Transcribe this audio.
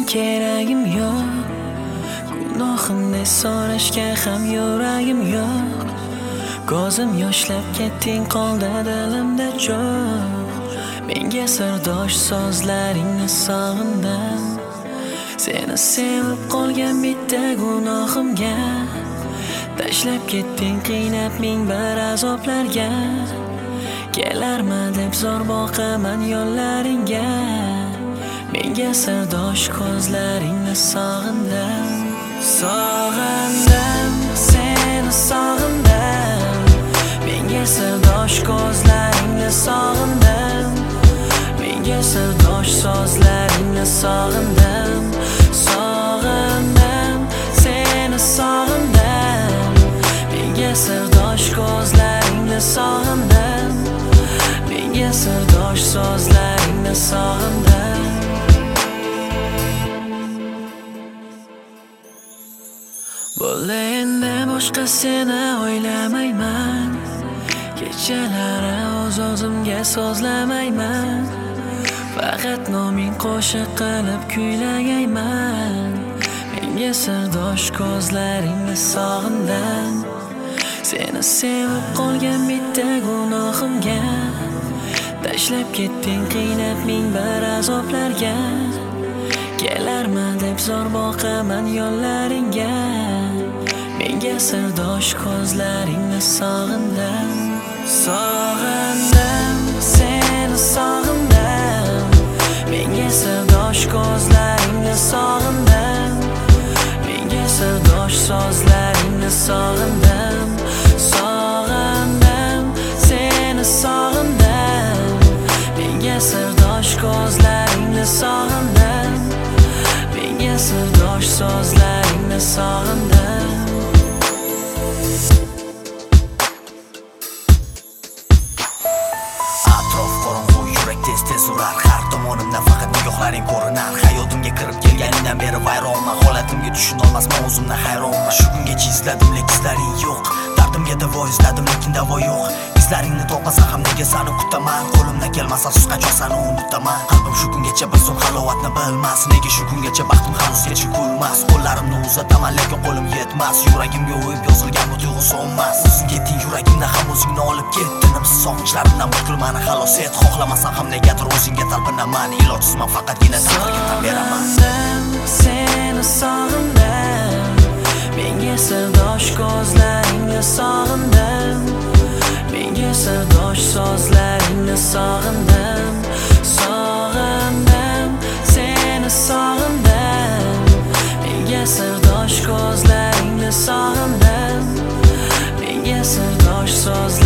keragim yo'q, gunohimni so'rashga ham yuragim yo'q. Ko'zim yoshlab ketding, qoldi dilimda cho'q. Menga sirdosh so'zlaringni sog'indim. Seni sevib qolgan bitta gunohimga tashlab ketding, qiynab ming bir azoblarga. Kelarma deb zor boqaman yo'llaringga. Menga sirdosh ko'zlaringni sog'indim. Sog'indim, seni sog'indim. Menga sirdosh ko'zlaringni sog'indim. Menga sirdosh so'zlaringni sog'indim. Sog'indim, seni sog'indim. Menga sirdosh ko'zlaringni sog'indim. Menga sirdosh so'zlaringni sog'indim. Bo'ldi endi boshqa seni o'ylamayman. Kechalari o'z-o'zimga so'zlamayman. Faqat noming qo'shiq qilib kuylagayman. Menga sirdosh ko'zlaringni sog'indim. Seni sevib qolgan bitta gunohimga tashlab ketding, qiynab ming bir azoblarga. Kelarma deb zor boqaman yo'llaringga. Menga sirdosh ko'zlaringni sog'indim. Sog'indim, seni sog'indim. Menga sirdosh ko'zlaringni sog'indim. Menga sirdosh so'zlaringni sog'indim. Sog'indim, seni sog'indim. Menga sirdosh ko'zlaringni sog'indim. Menga sirdosh so'zlaringni sog'indim. Atrof qorong'u, yurak tez-tez urar. Har tomonimdan faqat nigohlaring ko'rinar. Hayotimga kirib kelganingdan beri vayronman. Holatimga tushunolmasman, o'zimdan hayronman. Shu kungacha izladim, lekin izlaring yo'q. Dardimga davo izladim, lekin davo yo'q. Izlaringni topmasam ham nega seni kutaman? Qo'limdan kelmasa siz qachon seni unutaman? Qalbim shu kungacha bir zum halovatni bilmas. Nega shu kungacha baxtim hanuzgacha kulmas? Qo'llarimni uzataman, lekin qo'lim yetmas. Yuragimga o'yib yozilgan bu tuyg'u so'nmas. O'zing ketding, yuragimdan ham o'zingni olib ketding. Sog'inchlarimdan butkul meni xalos et. Xohlamasam ham negadir o'zingga talpinaman. Ilojsizman, faqatgina taqdirga tan beraman. Seni sog'indim. Menga sirdosh ko'zlaringni sog'indim. Menga sirdosh so'zlaringni sog'indim. Sog'indim, seni sog'indim. Menga sirdosh ko'zlaringni sog'indim. Menga sirdosh so'zlaringni